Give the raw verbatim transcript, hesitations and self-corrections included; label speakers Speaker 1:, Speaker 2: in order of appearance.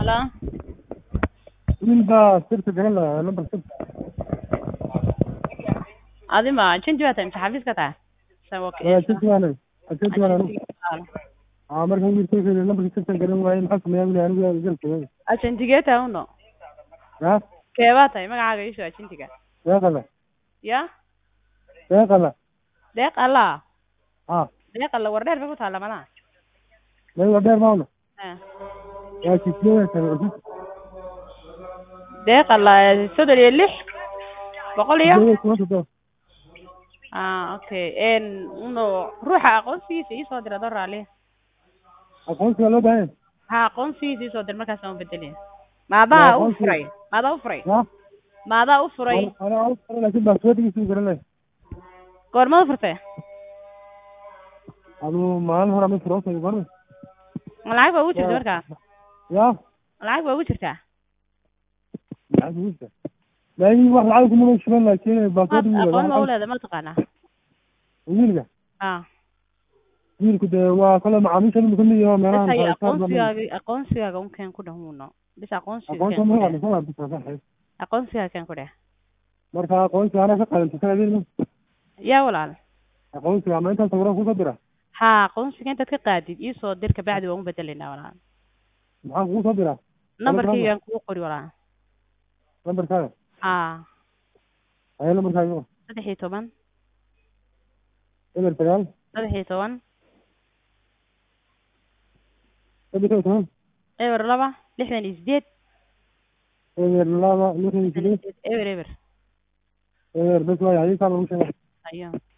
Speaker 1: Hello.
Speaker 2: Min baa sirta garan lahaa number six.
Speaker 1: Adi ma change waa tahay xafiiska taa. Sawa
Speaker 2: Waa
Speaker 1: kee.
Speaker 2: sirta waan sirta waan ah markan wiilkayga number six garan waayay maxaa sameeyay wiil anigu yaa galkay.
Speaker 1: Achantige taa uno.
Speaker 2: Ya
Speaker 1: Kee waa tahay magacaaga isoo achantiga.
Speaker 2: yaa qala
Speaker 1: Ya?
Speaker 2: yaa qala
Speaker 1: Deeq Allah.
Speaker 2: ah
Speaker 1: Deeq Allah war dheer ba ku taala malaha.
Speaker 2: lay waa dheer maawna
Speaker 1: Ah.
Speaker 2: yaa kiisoo tan
Speaker 1: Deeq Allah soddon iyo lix boqol iyo ah okay en uno ruuxa aqoonsigiisa ii soo dira doraale.
Speaker 2: aqoonsiga loo baahan
Speaker 1: Ha aqoonsigiisa ii soo dir markaas aan bedelay. Maadaa u furay. Maadaa u furay.
Speaker 2: ya
Speaker 1: Maadaa u furay.
Speaker 2: ana aan furay laakiin baa soo dhigay garan leh
Speaker 1: Goorma u furtay?
Speaker 2: adu maalin hore ma furo soo garan
Speaker 1: Lacag baa ugu jirta markaas.
Speaker 2: ya
Speaker 1: Lacag baa ugu jirta.
Speaker 2: lacag ugu jirta laakiin wax lacag kuma shuban laakiin baa soo dhigay
Speaker 1: aqoon ma u leedahay ma taqaanaa?
Speaker 2: wiilga
Speaker 1: Ah.
Speaker 2: wiilku de waa kala macaamiisha inuu kamid yahay meelaha
Speaker 1: Bas aqoonsigaaga aqoonsigaaga un keen ku dhahuno. Bis aqoonsiga.
Speaker 2: aqoonsiga ma waa soo bisaa
Speaker 1: Aqoonsiga keen ku dhah.
Speaker 2: marka aqoonsiga ana ka qalan tasaadin
Speaker 1: Yaa walaal.
Speaker 2: aqoonsiga ma inta sawiraan ku soo dira
Speaker 1: Ha aqoonsiga intaad ka qaadid ii soo dir ka bacdi waan u bedelinaa walaal.
Speaker 2: maxaa ku soo dira
Speaker 1: Numberkayga ku qori walaal.
Speaker 2: numberkaaga
Speaker 1: Ah.
Speaker 2: ayo numberkaaga
Speaker 1: saddex iyo toban
Speaker 2: eber sagaal
Speaker 1: saddex iyo toban
Speaker 2: eber toban
Speaker 1: eber laba lixdan iyo sideed
Speaker 2: eber laba lixdan iyo sideed
Speaker 1: eber eber
Speaker 2: eber bas waay hadii saa lagu sheegay
Speaker 1: ayo